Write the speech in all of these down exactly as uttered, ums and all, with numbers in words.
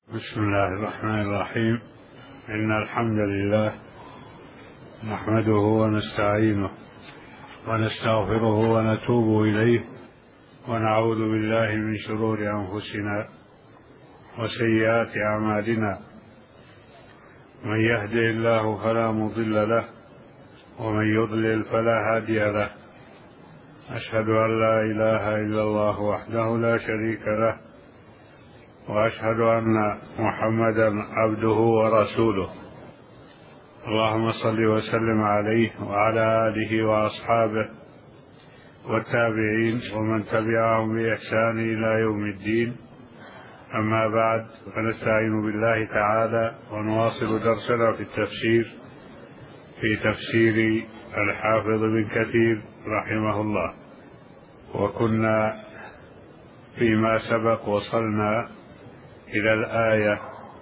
بسم الله الرحمن الرحيم. إن الحمد لله نحمده ونستعينه ونستغفره ونتوب إليه ونعوذ بالله من شرور أنفسنا وسيئات أعمالنا. من يهده الله فلا مضل له ومن يضلل فلا هادي له. أشهد أن لا إله إلا الله وحده لا شريك له، وأشهد أن محمدا عبده ورسوله. اللهم صل وسلم عليه وعلى آله وأصحابه والتابعين ومن تبعهم بإحسان إلى يوم الدين. أما بعد، فنستعين بالله تعالى ونواصل درسنا في التفسير في تفسير الحافظ بن كثير رحمه الله. وكنا فيما سبق وصلنا إلى الآية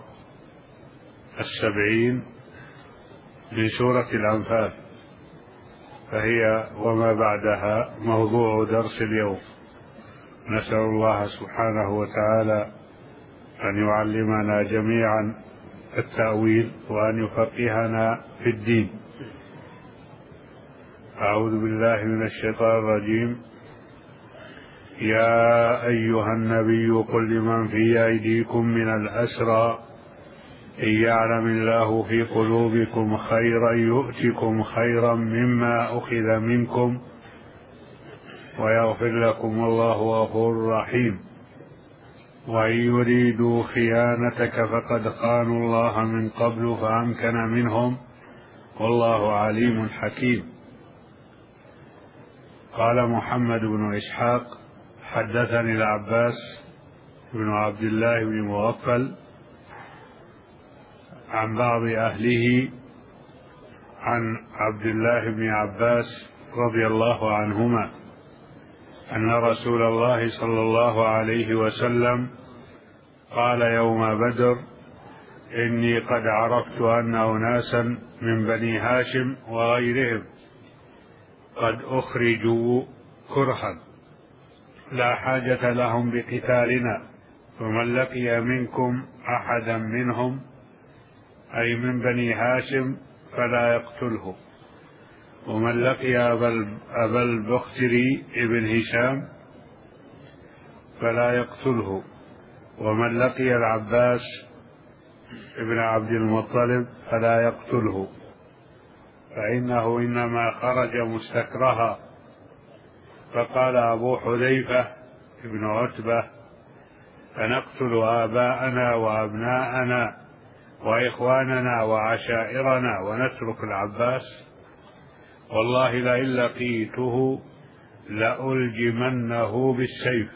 السبعين من سورة الأنفال، فهي وما بعدها موضوع درس اليوم. نسأل الله سبحانه وتعالى أن يعلمنا جميعا التأويل وأن يفقهنا في الدين. أعوذ بالله من الشيطان الرجيم. يا أيها النبي قل لمن في أيديكم من الأسرى إن يعلم الله في قلوبكم خيرا يؤتكم خيرا مما أخذ منكم ويغفر لكم والله غفور رحيم. وإن يريدوا خيانتك فقد خانوا الله من قبل فأمكن منهم والله عليم حكيم. قال محمد بن إسحاق حدثني العباس بن عبد الله بن مغفل عن بعض أهله عن عبد الله بن عباس رضي الله عنهما أن رسول الله صلى الله عليه وسلم قال يوم بدر: إني قد عرفت أن أناسا من بني هاشم وغيرهم قد أخرجوا كرها لا حاجة لهم بقتالنا، فمن لقي منكم أحدا منهم أي من بني هاشم فلا يقتله، ومن لقي أبا البختري ابن هشام فلا يقتله، ومن لقي العباس ابن عبد المطلب فلا يقتله، فإنه إنما خرج مستكرها. فقال أبو حذيفة ابن عتبة: فنقتل آباءنا وأبناءنا وإخواننا وعشائرنا ونترك العباس؟ والله لئن لقيته لألجمنه بالسيف.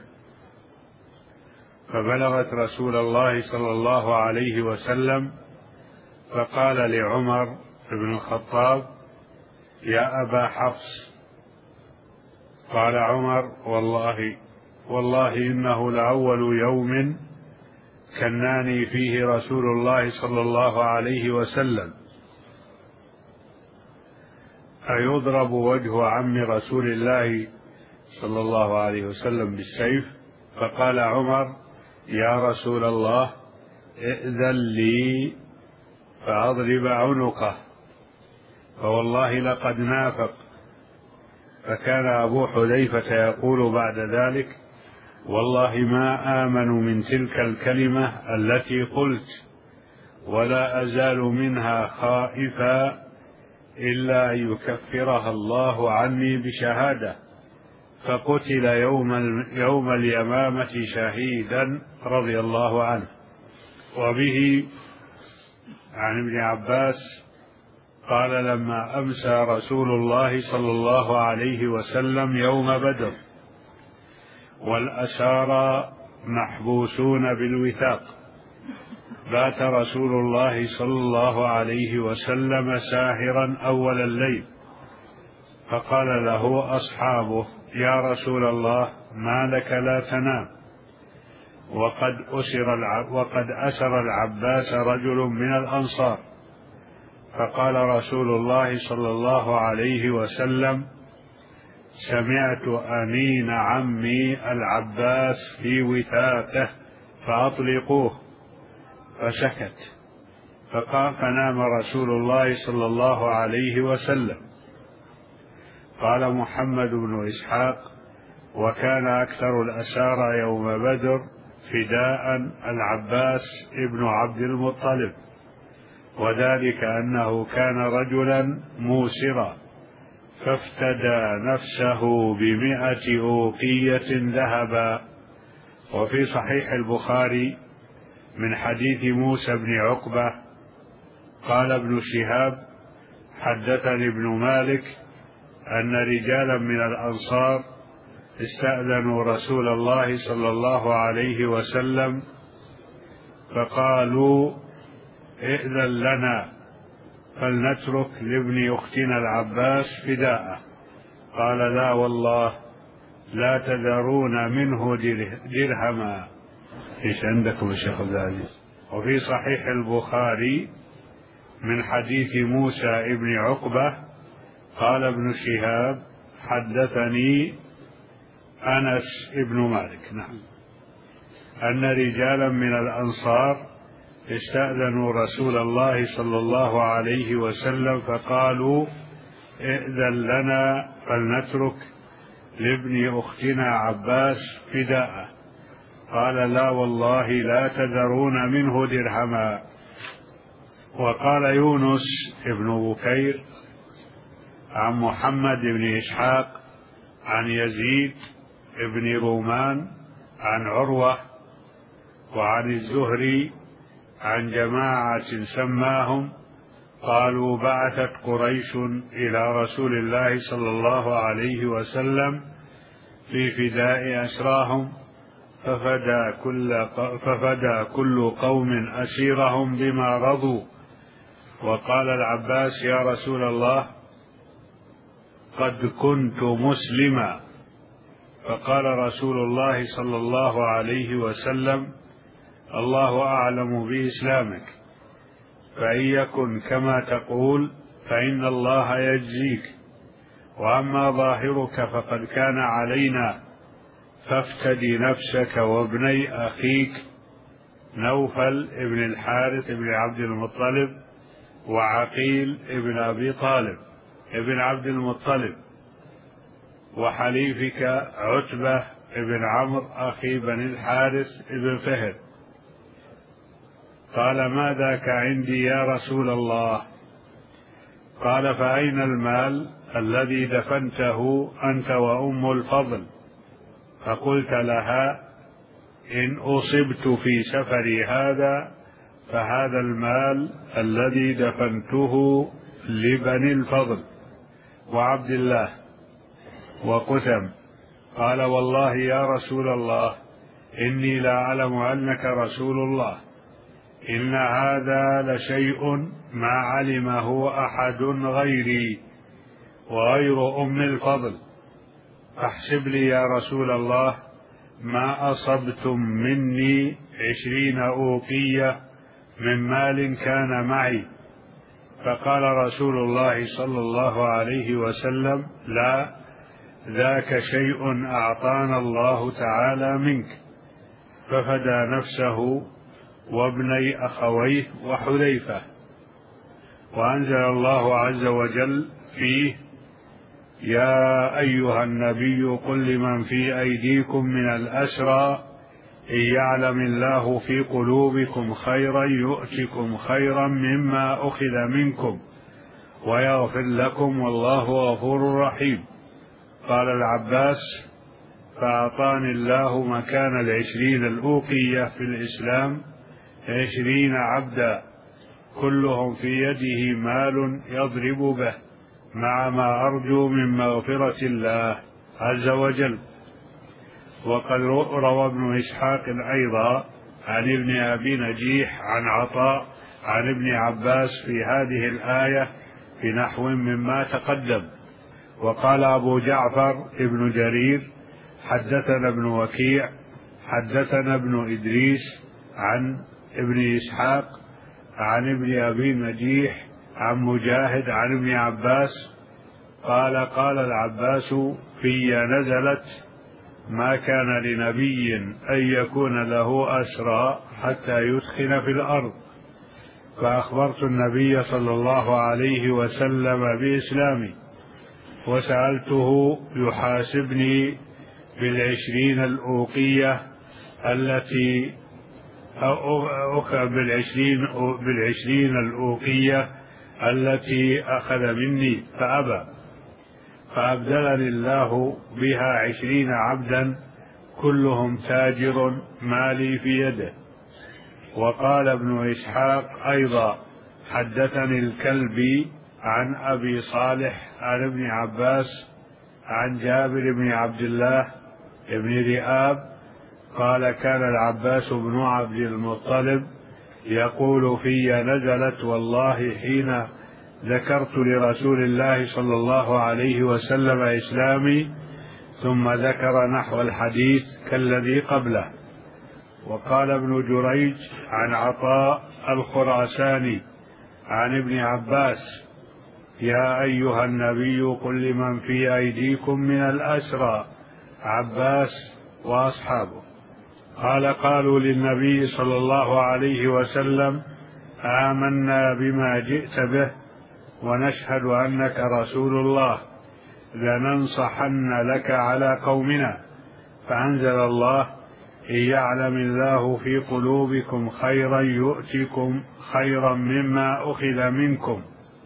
فبلغت رسول الله صلى الله عليه وسلم فقال لعمر بن الخطاب: يا أبا حفص. قال عمر: والله والله إنه لأول يوم كناني فيه رسول الله صلى الله عليه وسلم، أيضرب وجه عم رسول الله صلى الله عليه وسلم بالسيف؟ فقال عمر: يا رسول الله ائذن لي فأضرب عنقه، فوالله لقد نافق. فكان أبو حذيفة يقول بعد ذلك: والله ما آمن من تلك الكلمة التي قلت، ولا أزال منها خائفا إلا أن يكفرها الله عني بشهادة. فقتل يوم, يوم اليمامة شهيدا رضي الله عنه. وبه عن ابن عباس قال: لما أمسى رسول الله صلى الله عليه وسلم يوم بدر والأسارى محبوسون بالوثاق، بات رسول الله صلى الله عليه وسلم ساهرا أول الليل، فقال له أصحابه: يا رسول الله ما لك لا تنام؟ وقد أسر العب وقد أسر العباس رجل من الأنصار. فقال رسول الله صلى الله عليه وسلم: سمعت أنين عمي العباس في وثاقه فأطلقوه. فسكت، فقام فنام رسول الله صلى الله عليه وسلم. قال محمد بن إسحاق: وكان أكثر الأسارى يوم بدر فداء العباس ابن عبد المطلب، وذلك أنه كان رجلا موسرا، فافتدى نفسه بمئة أوقية ذهبا. وفي صحيح البخاري من حديث موسى بن عقبة قال ابن شهاب: حدثني ابن مالك أن رجالا من الأنصار استأذنوا رسول الله صلى الله عليه وسلم فقالوا: ائذن لنا فلنترك لابن أختنا العباس فداءه. قال: لا والله لا تذرون منه درهما. ايش عندكم يا شيخ عبد العزيز؟ وفي صحيح البخاري من حديث موسى ابن عقبة قال ابن شهاب: حدثني أنس ابن مالك نعم أن رجالا من الأنصار استأذنوا رسول الله صلى الله عليه وسلم فقالوا: ائذن لنا فلنترك لابن أختنا عباس فداءه. قال: لا والله لا تذرون منه درهما. وقال يونس ابن بكير عن محمد بن إسحاق عن يزيد ابن رومان عن عروة وعن الزهري عن جماعة سماهم قالوا: بعثت قريش إلى رسول الله صلى الله عليه وسلم في فداء أسراهم، ففدى كل, ففدى كل قوم أسيرهم بما رضوا. وقال العباس: يا رسول الله قد كنت مسلما. فقال رسول الله صلى الله عليه وسلم: الله أعلم بإسلامك، فإن يكن كما تقول فإن الله يجزيك، وأما ظاهرك فقد كان علينا، فافتدي نفسك وابني أخيك نوفل ابن الحارث ابن عبد المطلب وعقيل ابن أبي طالب ابن عبد المطلب، وحليفك عتبة ابن عمرو أخي بن الحارث ابن فهر. قال: ما ذاك عندي يا رسول الله؟ قال: فأين المال الذي دفنته أنت وأم الفضل؟ فقلت لها: إن أصبت في سفري هذا فهذا المال الذي دفنته لبني الفضل وعبد الله وقثم. قال: والله يا رسول الله إني لا أعلم أنك رسول الله، إن هذا لشيء ما علمه أحد غيري وغير أم الفضل، فاحسب لي يا رسول الله ما أصبتم مني عشرين أوقية من مال كان معي. فقال رسول الله صلى الله عليه وسلم: لا، ذاك شيء أعطانا الله تعالى منك. ففدى نفسه وابني أخويه وحذيفة. وأنزل الله عز وجل فيه: يا أيها النبي قل لمن في أيديكم من الأسرى إن يعلم الله في قلوبكم خيرا يؤتكم خيرا مما أخذ منكم ويغفر لكم والله غفور رحيم. قال العباس: فأعطاني الله مكان العشرين الأوقية في الإسلام عشرين عبدا كلهم في يده مال يضرب به، مع ما أرجو من مغفرة الله عز وجل. وقد روى ابن إسحاق أيضا عن ابن أبي نجيح عن عطاء عن ابن عباس في هذه الآية بنحو مما تقدم. وقال أبو جعفر ابن جرير: حدثنا ابن وكيع حدثنا ابن إدريس عن ابن إسحاق عن ابن أبي نجيح عن مجاهد عن ابن عباس قال: قال العباس: في نزلت ما كان لنبي أن يكون له أسرى حتى يثخن في الأرض، فأخبرت النبي صلى الله عليه وسلم بإسلامي، وسألته يحاسبني بالعشرين الأوقية التي بالعشرين بالعشرين الأوقية التي أخذ مني فأبى، فأبدلني الله بها عشرين عبدا كلهم تاجر مالي في يده. وقال ابن إسحاق أيضا حدثني الكلبي عن أبي صالح عن ابن عباس عن جابر بن عبد الله بن رئاب قال كان العباس بن عبد المطلب يقول في نزلت والله حين ذكرت لرسول الله صلى الله عليه وسلم إسلامي، ثم ذكر نحو الحديث كالذي قبله. وقال ابن جريج عن عطاء الخراساني عن ابن عباس يا أيها النبي قل لمن في أيديكم من الأسرى عباس وأصحابه. قال قالوا للنبي صلى الله عليه وسلم آمنا بما جئت به ونشهد أنك رسول الله لننصحن لك على قومنا. فأنزل الله إن يعلم الله في قلوبكم خيرا يؤتكم خيرا مما أخذ منكم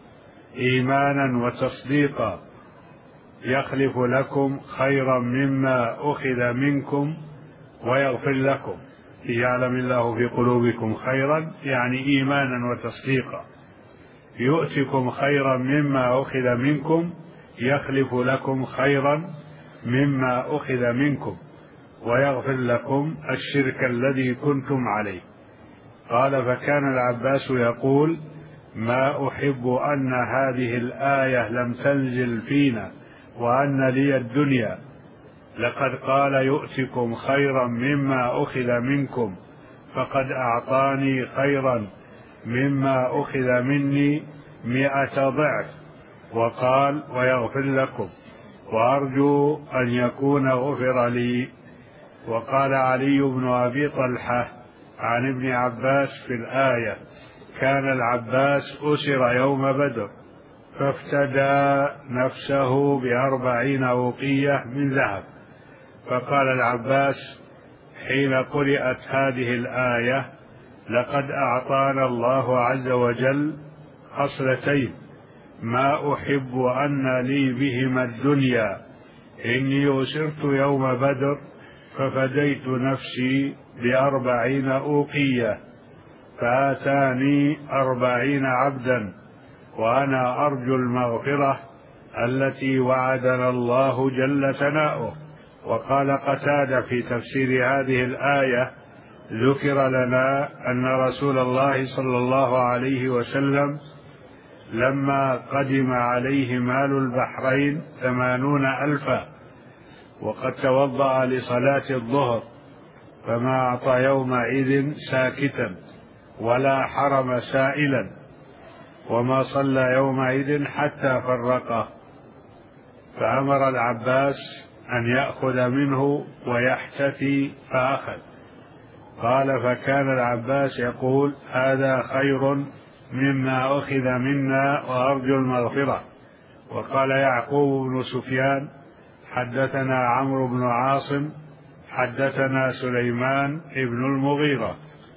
إيمانا وتصديقا يخلف لكم خيرا مما أخذ منكم ويغفر لكم. إن يعلم الله في قلوبكم خيرا يعني إيمانا وتصديقا، يؤتكم خيرا مما أخذ منكم يخلف لكم خيرا مما أخذ منكم ويغفر لكم الشرك الذي كنتم عليه. قال فكان العباس يقول ما أحب أن هذه الآية لم تنزل فينا وأن لي الدنيا، لقد قال يؤتكم خيرا مما أخذ منكم فقد أعطاني خيرا مما أخذ مني مئة ضعف، وقال ويغفر لكم وأرجو أن يكون غفر لي. وقال علي بن أبي طلحة عن ابن عباس في الآية كان العباس أسر يوم بدر فافتدى نفسه بأربعين أوقية من ذهب. فقال العباس حين قرأت هذه الآية لقد أعطانا الله عز وجل خصلتين ما أحب أن لي بهما الدنيا، إني أسرت يوم بدر ففديت نفسي بأربعين أوقية فآتاني أربعين عبدا، وأنا أرجو المغفرة التي وعدنا الله جل ثناؤه. وقال قتادة في تفسير هذه الآية ذكر لنا أن رسول الله صلى الله عليه وسلم لما قدم عليه مال البحرين ثمانون ألفا وقد توضأ لصلاة الظهر فما أعطى يومئذ ساكتا ولا حرم سائلا، وما صلى يومئذ حتى فرقه، فأمر العباس أن يأخذ منه ويحتفي فأخذ. قال فكان العباس يقول هذا خير مما أخذ منا وأرجو المغفرة. وقال يعقوب بن سفيان حدثنا عمرو بن عاصم حدثنا سليمان بن المغيرة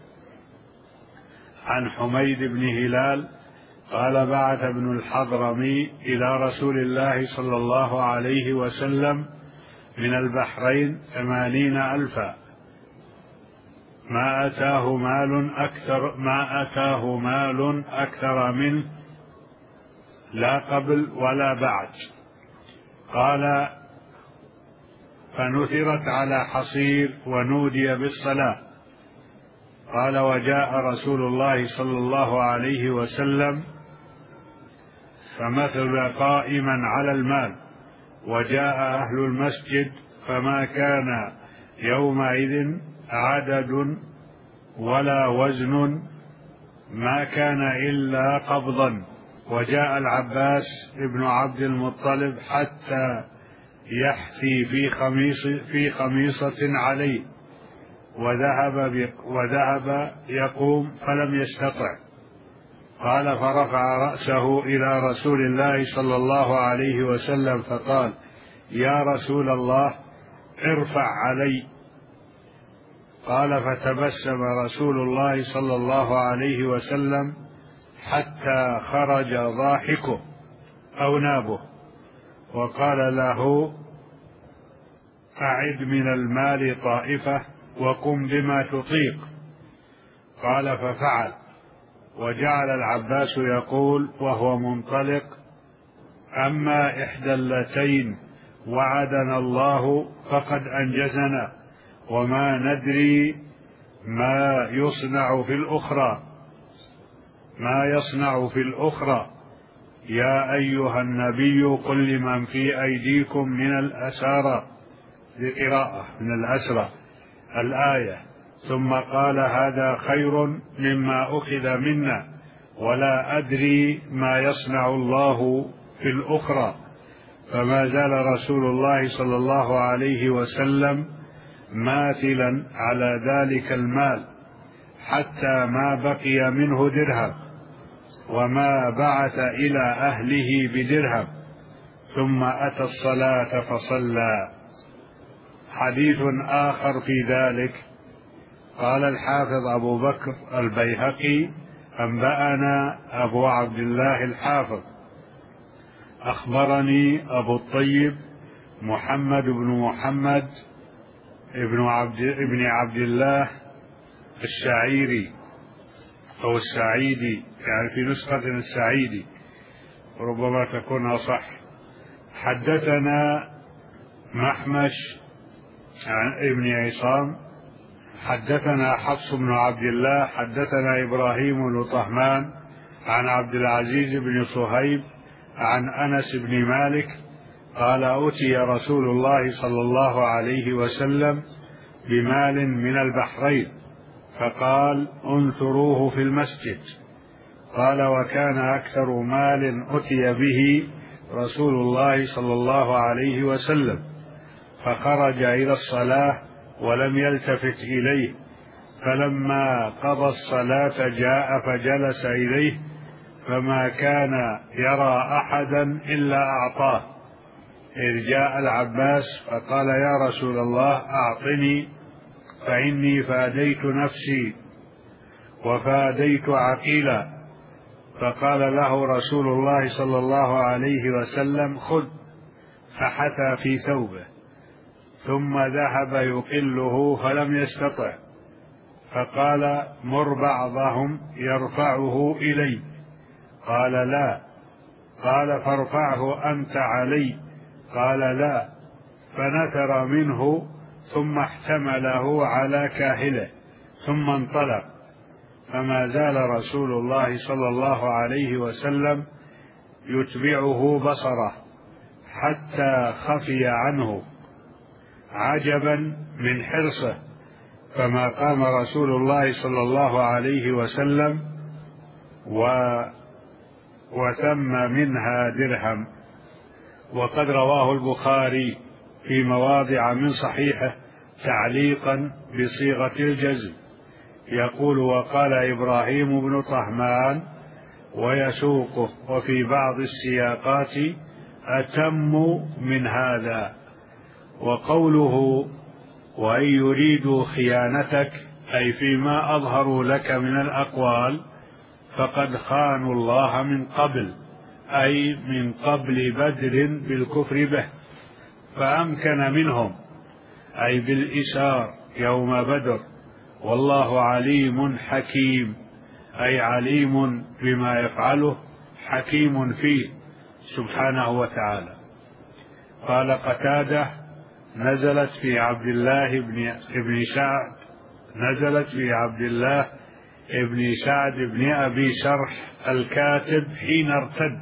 عن حميد بن هلال قال بعث ابن الحضرمي إلى رسول الله صلى الله عليه وسلم من البحرين ثمانين ألفا ما أتاه مال أكثر ما أتاه مال أكثر منه لا قبل ولا بعد. قال فنثرت على حصير ونودي بالصلاة. قال وجاء رسول الله صلى الله عليه وسلم فمثل قائما على المال، وجاء أهل المسجد فما كان يومئذ عدد ولا وزن ما كان إلا قبضا. وجاء العباس ابن عبد المطلب حتى يحثي في خميص في خميصة عليه، وذهب وذهب يقوم فلم يستطع. قال فرفع رأسه إلى رسول الله صلى الله عليه وسلم فقال: يا رسول الله ارفع علي. قال فتبسم رسول الله صلى الله عليه وسلم حتى خرج ضاحكه أو نابه، وقال له: أعد من المال طائفة وقم بما تطيق. قال ففعل، وجعل العباس يقول وهو منطلق: أما إحدى اللتين وعدنا الله فقد أنجزنا، وما ندري ما يصنع في الأخرى ما يصنع في الأخرى يا أيها النبي قل لمن في أيديكم من الأسارى، بقراءة من الأسرى الآية. ثم قال: هذا خير مما أخذ منا، ولا أدري ما يصنع الله في الأخرى. فما زال رسول الله صلى الله عليه وسلم ماثلا على ذلك المال حتى ما بقي منه درهم، وما بعث إلى أهله بدرهم، ثم أتى الصلاة فصلى. حديث آخر في ذلك: قال الحافظ أبو بكر البيهقي: أنبأنا أبو عبد الله الحافظ أخبرني أبو الطيب محمد بن محمد ابن عبد, ابن عبد الله الشعيري أو السعيدي، يعني في نسخة السعيدي ربما تكون أصح. حدثنا محمش عن ابن عصام حدثنا حفص بن عبد الله حدثنا إبراهيم بن طهمان عن عبد العزيز بن صهيب عن أنس بن مالك قال: أتي رسول الله صلى الله عليه وسلم بمال من البحرين فقال: انثروه في المسجد. قال: وكان أكثر مال أتي به رسول الله صلى الله عليه وسلم، فخرج إلى الصلاة ولم يلتفت إليه، فلما قضى الصلاة جاء فجلس إليه، فما كان يرى أحدا إلا أعطاه. إذ جاء العباس فقال: يا رسول الله أعطني، فإني فاديت نفسي وفاديت عقيلا. فقال له رسول الله صلى الله عليه وسلم: خذ. فحثى في ثوبه، ثم ذهب يقله فلم يستطع، فقال: مر بعضهم يرفعه إلي. قال: لا. قال: فارفعه أنت علي. قال: لا. فنثر منه ثم احتمله على كاهله ثم انطلق. فما زال رسول الله صلى الله عليه وسلم يتبعه بصره حتى خفي عنه عجبا من حرصه. فما قام رسول الله صلى الله عليه وسلم و وثم منها درهم. وقد رواه البخاري في مواضع من صحيحه تعليقا بصيغة الجزم، يقول: وقال إبراهيم بن طهمان ويسوقه، وفي بعض السياقات أتم من هذا. وقوله: وإن يريدوا خيانتك، أي فيما أظهروا لك من الأقوال، فقد خانوا الله من قبل، أي من قبل بدر بالكفر به، فأمكن منهم، أي بالإسار يوم بدر، والله عليم حكيم، أي عليم بما يفعله حكيم فيه سبحانه وتعالى. قال قتادة: نزلت في عبد الله بن ابن سعد نزلت في عبد الله ابن سعد بن أبي شرح الكاتب حين ارتد: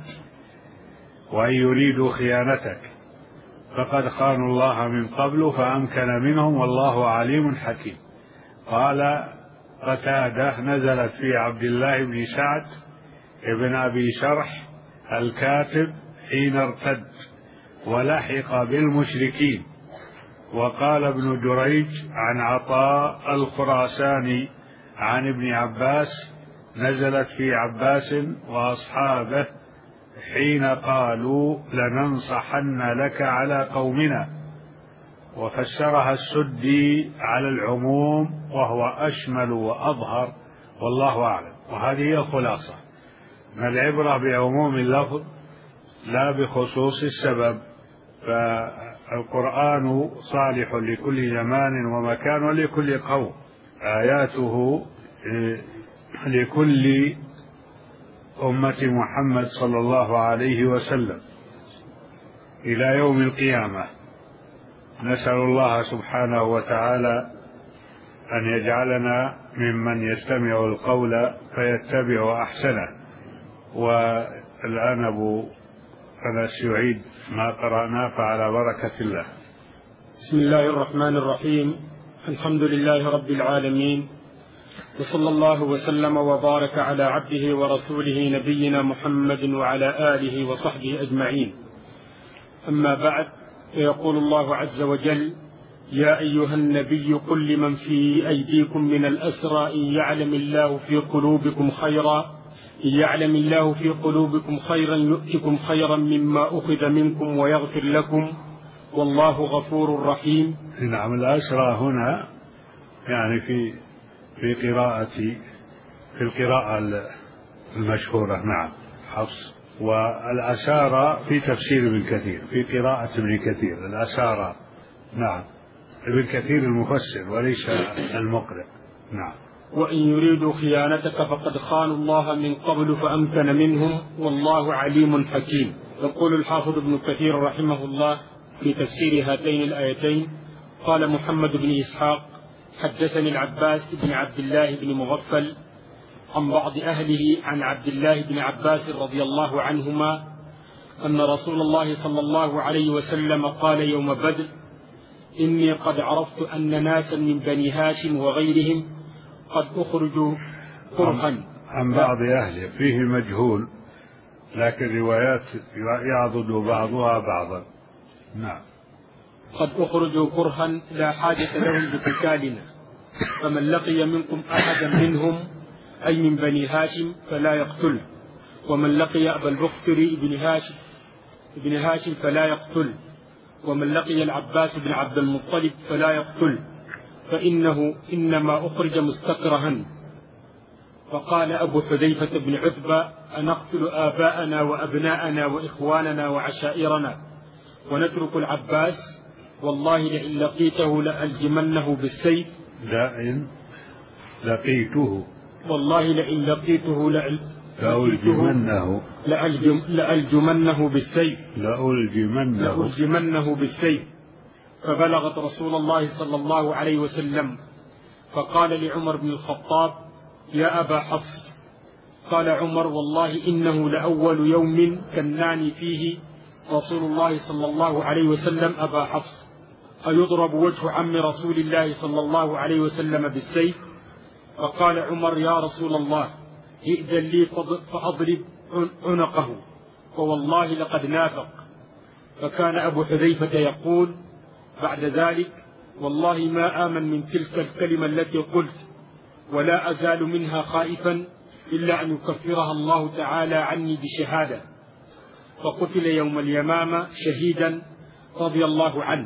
وإن يريدوا خيانتك فقد خانوا الله من قبل فأمكن منهم، والله عليم حكيم. قال قتادة: نزلت في عبد الله بن سعد ابن أبي شرح الكاتب حين ارتد، ولحق بالمشركين. وقال ابن جريج عن عطاء الخراساني عن ابن عباس: نزلت في عباس وأصحابه حين قالوا لننصحن لك على قومنا. وفسرها السدي على العموم وهو أشمل وأظهر، والله أعلم. وهذه هي الخلاصة، ما العبرة بعموم اللفظ لا بخصوص السبب. فالقرآن صالح لكل زمان ومكان ولكل قوم، آياته لكل أمة محمد صلى الله عليه وسلم إلى يوم القيامة. نسأل الله سبحانه وتعالى أن يجعلنا ممن يستمع القول فيتبع أحسنه. والآن أبو أنس يعيد ما قرأناه فعلى بركة الله. بسم الله الرحمن الرحيم. الحمد لله رب العالمين، وصلى الله وسلم وبارك على عبده ورسوله نبينا محمد وعلى آله وصحبه أجمعين. أما بعد، فيقول الله عز وجل: يا أيها النبي قل لمن في أيديكم من الأسرى إن يعلم الله في قلوبكم خيرا إن يعلم الله في قلوبكم خيرا يؤتكم خيرا مما أخذ منكم ويغفر لكم والله غفور رحيم. نعم، الأسرى هنا يعني في في قراءة في القراءة المشهورة، نعم، حفص. والأسارى في تفسير ابن كثير، في قراءة ابن كثير الأسارى، نعم، ابن كثير المفسر وليس المقرئ، نعم. وإن يريدوا خيانتك فقد خانوا الله من قبل فأمكن منهم والله عليم حكيم. يقول الحافظ ابن كثير رحمه الله في تفسير هاتين الآيتين: قال محمد بن إسحاق: حدثني العباس بن عبد الله بن مغفل عن بعض أهله عن عبد الله بن عباس رضي الله عنهما أن رسول الله صلى الله عليه وسلم قال يوم بدر: إني قد عرفت أن ناسا من بني هاشم وغيرهم قد أخرجوا كرها. عن بعض أهله فيه مجهول، لكن روايات يعضد بعضها بعضا، نعم. قد أخرجوا كرها لا حاجة لهم بقتالنا، فمن لقي منكم أحدا منهم أي من بني هاشم فلا يقتله، ومن لقي أبا البختري بن هاشم بن هاشم فلا يقتله، ومن لقي العباس بن عبد المطلب فلا يقتله، فإنه إنما أخرج مستكرها. فقال أبو حذيفة بن عتبة: أنقتل آباءنا وأبناءنا وإخواننا وعشائرنا ونترك العباس؟ والله لئن لقيته لألجمنه بالسيف. لئن لقيته والله لئن لقيته لألجمنه لألجم لألجمنه بالسيف لألجمنه لألجمنه بالسيف. فبلغت رسول الله صلى الله عليه وسلم، فقال لعمر بن الخطاب: يا أبا حفص. قال عمر: والله إنه لأول يوم كناني فيه رسول الله صلى الله عليه وسلم أبا حفص، أيضرب وجه عم رسول الله صلى الله عليه وسلم بالسيف؟ فقال عمر: يا رسول الله، ائذن لي فأضرب عنقه، فوالله لقد نافق. فكان أبو حذيفة يقول بعد ذلك: والله ما آمن من تلك الكلمة التي قلت، ولا أزال منها خائفا إلا أن يكفرها الله تعالى عني بشهادة. فقتل يوم اليمامة شهيدا رضي الله عنه.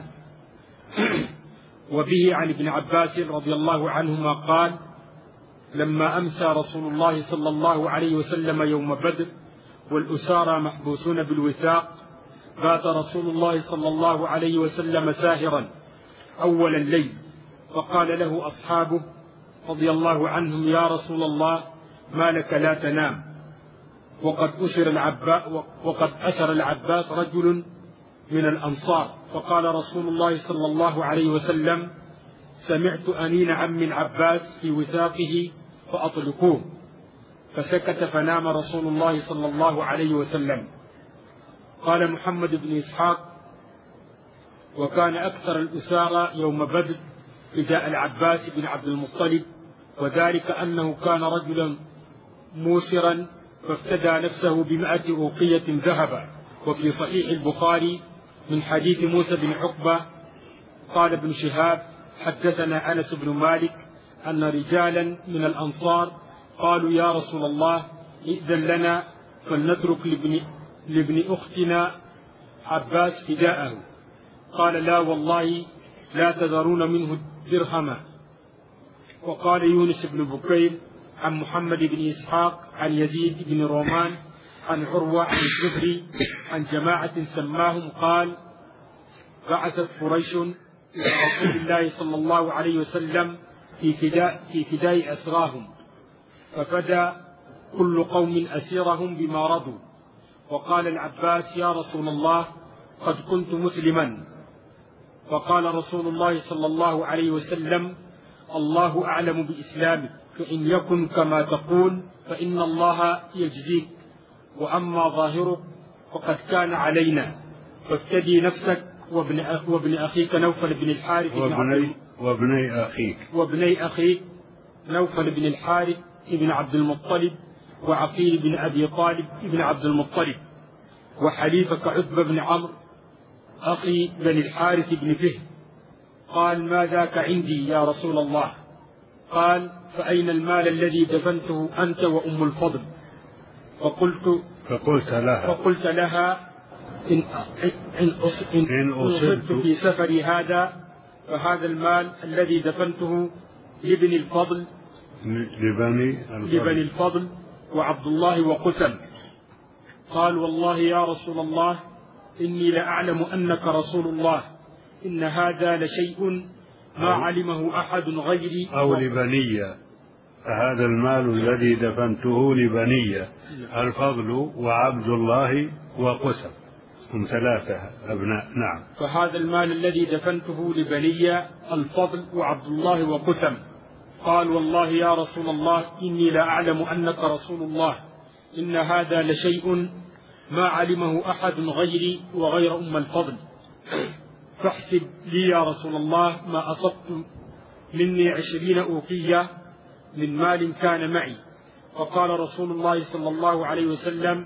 وبه عن ابن عباس رضي الله عنهما قال: لما أمسى رسول الله صلى الله عليه وسلم يوم بدر والأسارى محبوسون بالوثاق، بات رسول الله صلى الله عليه وسلم ساهرا أول الليل، فقال له أصحابه رضي الله عنهم: يا رسول الله، ما لك لا تنام؟ وقد أسر العباس وقد أسر العباس رجل من الأنصار. فقال رسول الله صلى الله عليه وسلم: سمعت أنين عم العباس في وثاقه فأطلقوه. فسكت فنام رسول الله صلى الله عليه وسلم. قال محمد بن إسحاق: وكان أكثر الأسارى يوم بدر فداء العباس بن عبد المطلب، وذلك أنه كان رجلا موسرا فافتدى نفسه بمائة أوقية ذهبا. وفي صحيح البخاري: من حديث موسى بن عقبة قال ابن شهاب حدثنا أنس بن مالك أن رجالا من الأنصار قالوا يا رسول الله ائذن لنا فلنترك لابن, لابن أختنا عباس فداءه. قال لا والله لا تذرون منه درهما. وقال يونس بن بكير عن محمد بن إسحاق عن يزيد بن رومان عن عروة عن الزهري عن جماعة سماهم قال بعثت قريش إلى رسول الله صلى الله عليه وسلم في فداء في فداء أسراهم، ففدى كل قوم أسيرهم بما رضوا. وقال العباس يا رسول الله قد كنت مسلما. فقال رسول الله صلى الله عليه وسلم الله أعلم بإسلامك، فإن يكن كما تقول فإن الله يجزيك، وأما ظاهرك فقد كان علينا، فافتدي نفسك وابن, أخ وابن أخيك نوفل بن الحارث وابني, وابني أخيك وابني أخيك نوفل بن الحارث بن عبد المطلب وعقيل بن أبي طالب بن عبد المطلب، وحليفك عتبة بن عمرو أخي بن الحارث بن فهد. قال ما ذاك عندي يا رسول الله؟ قال فأين المال الذي دفنته أنت وأم الفضل؟ فقلت فقلت لها فقلت لها إن, إن, إن, إن أصبت في سفري هذا فهذا المال الذي دفنته لابن الفضل لبني الفضل, لبني الفضل وعبد الله وقسم. قال والله يا رسول الله إني لأعلم أنك رسول الله، إن هذا لشيء ما علمه أحد غيري. أو لبنية، فهذا المال الذي دفنته لبنية الفضل وعبد الله وقسم، هم ثلاثة أبناء. نعم. فهذا المال الذي دفنته لبنية الفضل وعبد الله وقسم. قال والله يا رسول الله إني لأعلم أنك رسول الله، إن هذا لشيء ما علمه أحد غيري وغير أم الفضل، فاحسب لي يا رسول الله ما أصبت مني عشرين أوقية من مال كان معي. فقال رسول الله صلى الله عليه وسلم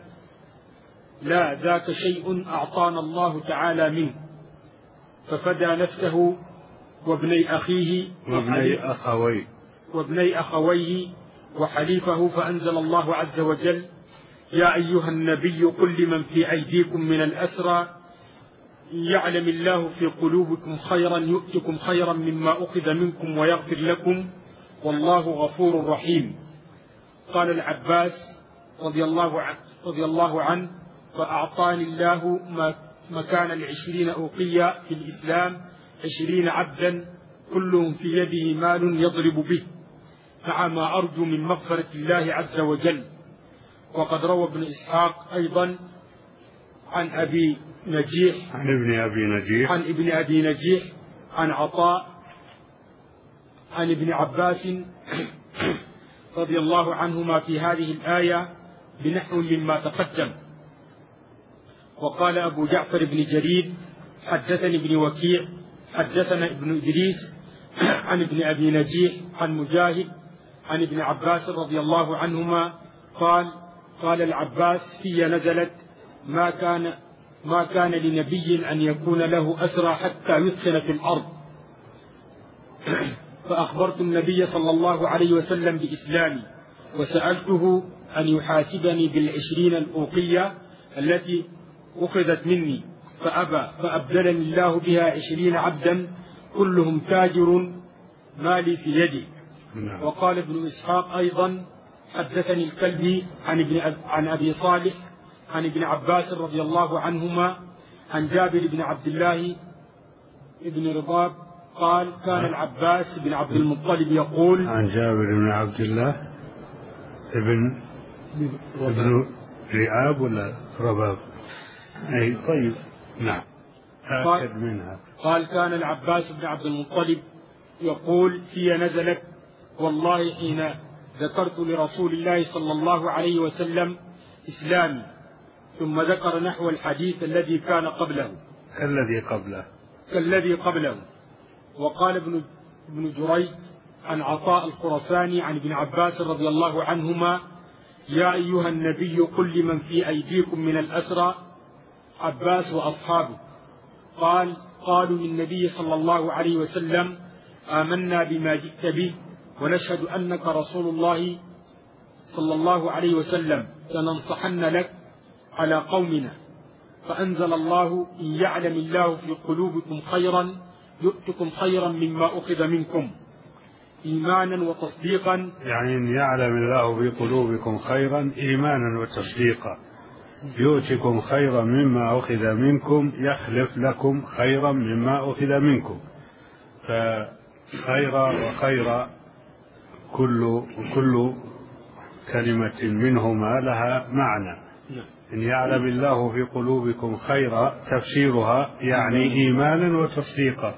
لا ذاك شيء أعطانا الله تعالى منه. ففدى نفسه وابني أخيه وابني أخويه وابني أخويه وحليفه، فأنزل الله عز وجل يا أيها النبي قل لمن في أيديكم من الأسرى يعلم الله في قلوبكم خيرا يؤتكم خيرا مما أخذ منكم ويغفر لكم والله غفور رحيم. قال العباس رضي الله عنه, رضي الله عنه فأعطاني الله ما مكان العشرين أوقية في الإسلام عشرين عبدا كلهم في يده مال يضرب به، مع ما أرجو من مغفرة الله عز وجل. وقد روى ابن إسحاق أيضا عن أبي نجيح عن ابن أبي نجيح عن ابن أبي نجيح عن عطاء عن ابن عباس رضي الله عنهما في هذه الآية بنحو مما تقدم. وقال أبو جعفر بن جرير حدثني ابن وكيع حدثنا ابن إدريس عن ابن أبي نجيح عن مجاهد عن ابن عباس رضي الله عنهما قال قال العباس في نزلت ما كان ما كان لنبي أن يكون له أسرى حتى يدخل في الأرض، فأخبرت النبي صلى الله عليه وسلم بإسلامي وسألته أن يحاسبني بالعشرين الأوقية التي أخذت مني، فأبى، فأبدلني الله بها عشرين عبدا كلهم تاجر مالي في يدي. وقال ابن إسحاق أيضا حدثني الكلبي عن ابن عن أبي صالح عن ابن عباس رضي الله عنهما عن جابر بن عبد الله ابن رباب قال كان العباس بن عبد المطلب يقول عن جابر بن عبد الله ابن ابن رئاب ولا رباب؟ أي طيب. نعم. قال, منها. قال كان العباس بن عبد المطلب يقول في نزلت والله حين ذكرت لرسول الله صلى الله عليه وسلم إسلامي، ثم ذكر نحو الحديث الذي كان قبله كالذي قبله كالذي قبله. وقال ابن ابن جريج عن عطاء الخرساني عن ابن عباس رضي الله عنهما يا أيها النبي قل لمن في أيديكم من الأسرى عباس وأصحابه قال قالوا للنبي صلى الله عليه وسلم آمنا بما جئت به ونشهد أنك رسول الله صلى الله عليه وسلم سننصحن لك على قومنا. فأنزل الله إن يعلم الله في قلوبكم خيرا يؤتكم خيرا مما أخذ منكم إيمانا وتصديقا. يعني إن يعلم الله في قلوبكم خيرا إيمانا وتصديقا يؤتكم خيرا مما أخذ منكم يخلف لكم خيرا مما أخذ منكم. فخير وخير كل كل كلمة منهما لها معنى. إن يعلم الله في قلوبكم خيرا تفسيرها يعني إيمانا وتصديقا.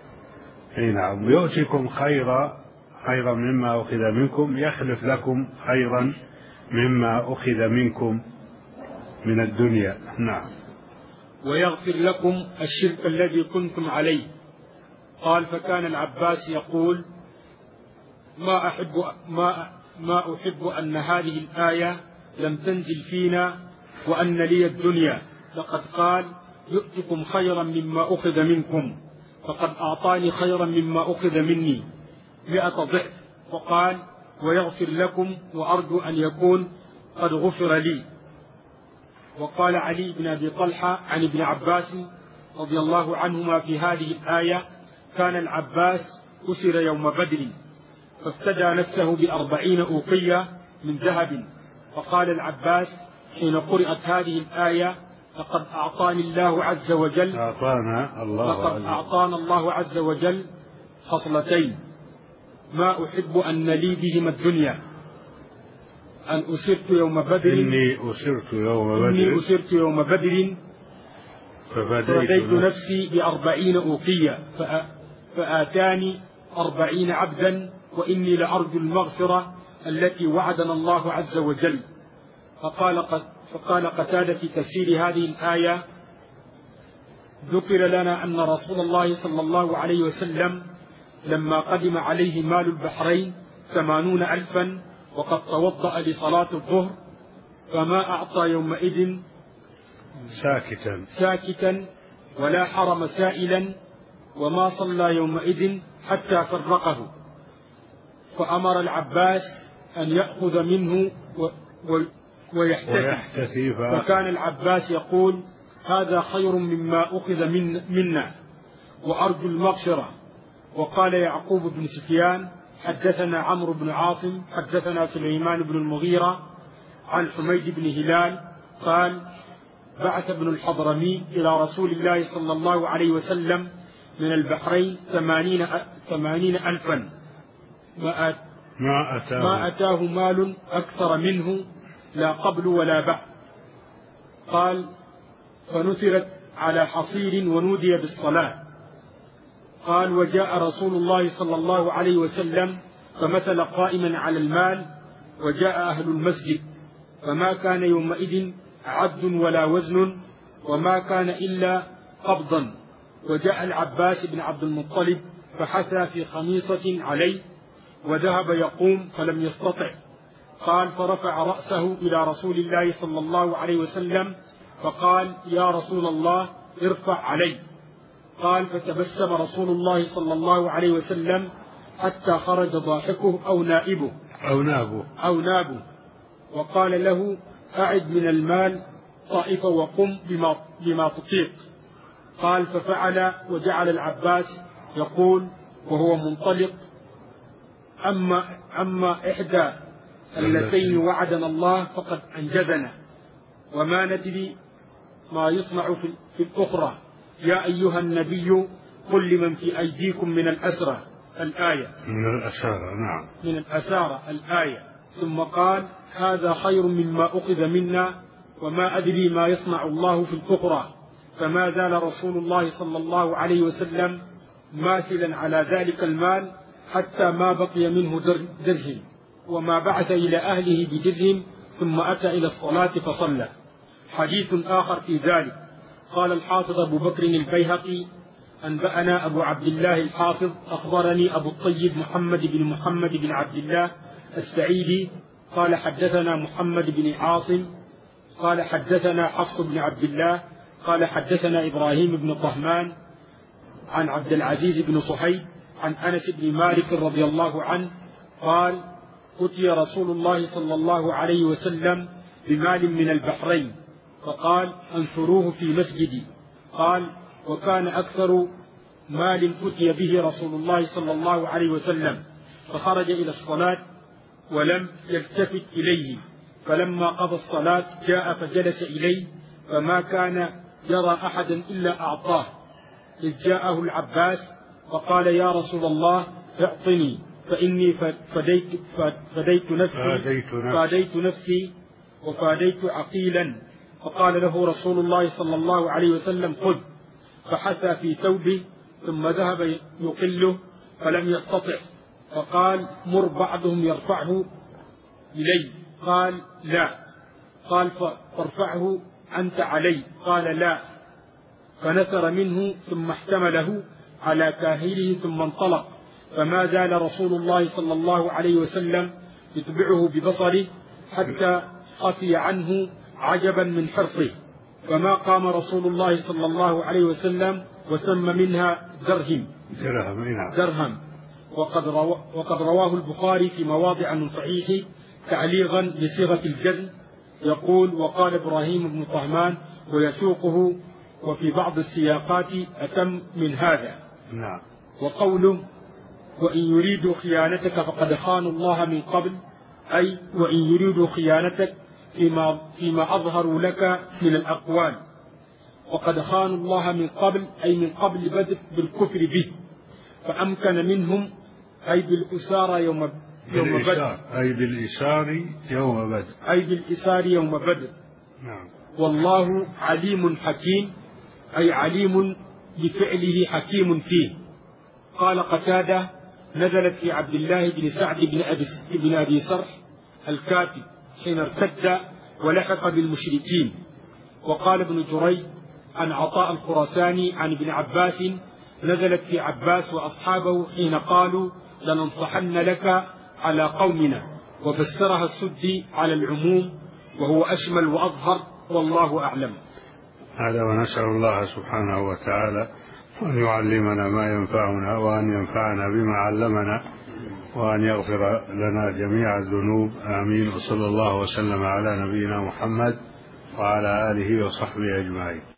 نعم. يؤتكم خيرا خيرا مما أخذ منكم يخلف لكم خيرا مما أخذ منكم من الدنيا. نعم. ويغفر لكم الشرك الذي كنتم عليه. قال فكان العباس يقول ما أحب ما ما أحب أن هذه الآية لم تنزل فينا وأن لي الدنيا. لقد قال يؤتكم خيرا مما أخذ منكم فقد أعطاني خيرا مما أخذ مني مئة ضعف. وقال ويغفر لكم وأرجو أن يكون قد غفر لي. وقال علي بن أبي طلحة عن ابن عباس رضي الله عنهما في هذه الآية كان العباس أسر يوم بدر فافتدى نفسه بأربعين أوقية من ذهب. فقال العباس حين قرأت هذه الآية لقد أعطاني الله عز وجل أعطانا الله لقد أعطانا الله عز وجل خصلتين ما أحب أن لي بهما الدنيا أن أسرت يوم بدر إني أسرت يوم بدر إني أسرت يوم بدر ففديت نفسي بأربعين أوقية فآتاني أربعين عبدا وإني لأرجو المغفرة التي وعدنا الله عز وجل. فقال فقال قتادة في تفسير هذه الآية ذكر لنا أن رسول الله صلى الله عليه وسلم لما قدم عليه مال البحرين ثمانون ألفا وقد توضأ لصلاة الظهر فما أعطى يومئذ ساكتا ساكتا ولا حرم سائلا وما صلى يومئذ حتى فرقه. فأمر العباس أن يأخذ منه ويحتسب. فكان العباس يقول هذا خير مما أخذ من منا وأرجو المغفرة. وقال يعقوب بن سفيان حدثنا عمرو بن عاصم حدثنا سليمان بن المغيرة عن حميد بن هلال قال بعث ابن الحضرمي إلى رسول الله صلى الله عليه وسلم من البحرين ثمانين, ثمانين ألفا ما, ما, أتاه. ما أتاه مال أكثر منه لا قبل ولا بعد. قال فنثرت على حصير ونودي بالصلاة. قال وجاء رسول الله صلى الله عليه وسلم فمثل قائما على المال وجاء أهل المسجد فما كان يومئذ عد ولا وزن وما كان إلا قبضا. وجاء العباس بن عبد المطلب فحثى في خميصة عليه وذهب يقوم فلم يستطع. قال فرفع رأسه إلى رسول الله صلى الله عليه وسلم فقال يا رسول الله ارفع علي. قال فتبسم رسول الله صلى الله عليه وسلم حتى خرج ضاحكه أو نائبه أو نابه أو نابه وقال له أعد من المال طائفة وقم بما, بما تطيق. قال ففعل وجعل العباس يقول وهو منطلق أما, أما إحدى اللتين وعدنا الله فقد أنجزنا وما ندري ما يصنع في, في الأخرى. يا أيها النبي قل لمن في أيديكم من الأسرى الآية من الأسارة. نعم من الأسارة الآية. ثم قال هذا خير مما أخذ منا وما أدري ما يصنع الله في الأخرى. فما زال رسول الله صلى الله عليه وسلم ماثلا على ذلك المال حتى ما بقي منه درهم وما بعث إلى أهله بدرهم ثم أتى إلى الصلاة فصلى. حديث آخر في ذلك قال الحافظ أبو بكر البيهقي أنبأنا أبو عبد الله الحافظ أخبرني أبو الطيب محمد بن محمد بن عبد الله السعيدي قال حدثنا محمد بن عاصم قال حدثنا حفص بن عبد الله قال حدثنا إبراهيم بن طهمان عن عبد العزيز بن صهيب عن أنس بن مالك رضي الله عنه قال أتي رسول الله صلى الله عليه وسلم بمال من البحرين فقال انثروه في مسجدي. قال وكان أكثر مال أتي به رسول الله صلى الله عليه وسلم فخرج إلى الصلاة ولم يلتفت إليه، فلما قضى الصلاة جاء فجلس إليه فما كان يرى أحدا إلا أعطاه، إذ جاءه العباس فقال يا رسول الله اعطني فإني فديت, فديت, نفسي, فديت نفسي وفاديت عقيلا. فقال له رسول الله صلى الله عليه وسلم خذ، فحثى في ثوبه ثم ذهب يقله فلم يستطع، فقال مر بعضهم يرفعه إلي. قال لا. قال فارفعه أنت علي. قال لا. فنثر منه ثم احتمله على كاهله ثم انطلق، فما زال رسول الله صلى الله عليه وسلم يتبعه ببصره حتى خفي عنه عجبا من حرصه، فما قام رسول الله صلى الله عليه وسلم وسمى منها درهم درهم وقد, رو وقد رواه البخاري في مواضع من صحيحه تعليقا بصيغة الجزم، يقول وقال إبراهيم بن طهمان ويسوقه وفي بعض السياقات أتم من هذا. نعم. وقوله وإن يريدوا خيانتك فقد خانوا الله من قبل، أي وإن يريدوا خيانتك فيما, فيما أظهروا لك من الأقوال، وقد خانوا الله من قبل أي من قبل بدء بالكفر به، فأمكن منهم أي بالأسارى يوم يوم بدر أي بالإسار يوم بدر أي بالإسار يوم بدر. نعم. والله عليم حكيم أي عليم بفعله حكيم فيه. قال قتادة نزلت في عبد الله بن سعد بن أبي, بن أبي سرح الكاتب حين ارتد ولحق بالمشركين. وقال ابن جريج عن عطاء الخراساني عن ابن عباس نزلت في عباس وأصحابه حين قالوا لننصحن لك على قومنا، وفسرها السدي على العموم وهو أشمل وأظهر والله أعلم. هذا ونسأل الله سبحانه وتعالى أن يعلمنا ما ينفعنا وأن ينفعنا بما علمنا وأن يغفر لنا جميع الذنوب، آمين. وصلى الله وسلم على نبينا محمد وعلى آله وصحبه أجمعين.